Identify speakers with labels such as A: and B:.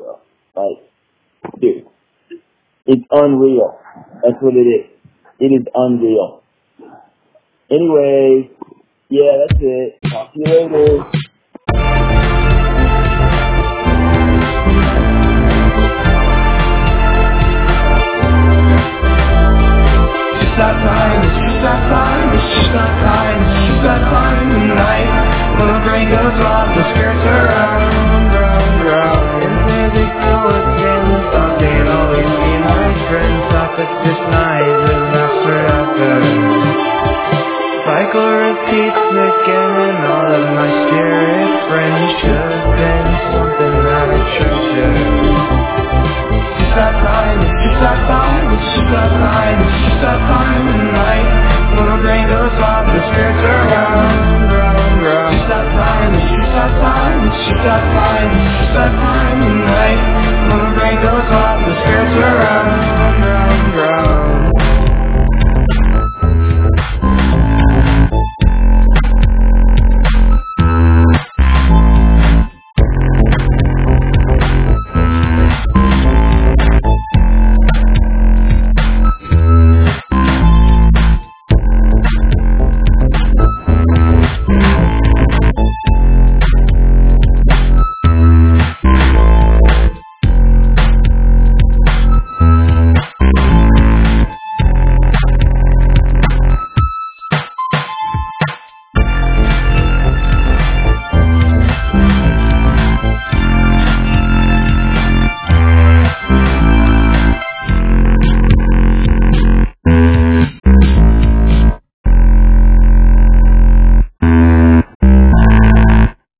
A: bro. Like, dude, it's unreal. That's what it is. It is unreal. Anyway, yeah, that's it. Talk to you later.
B: It's that time, it's just that time, it's just that time, it's just that time of night. When the brain goes off, the spirits are round. And music bullets in the thought, they'd always be my friends. Thought that this night was after. Cycle repeats again, and all of my spirit friends should have been something that I treasured. It's that time, it's just that time, it's just that time, it's just that time of night. When the brain goes off, the spirits are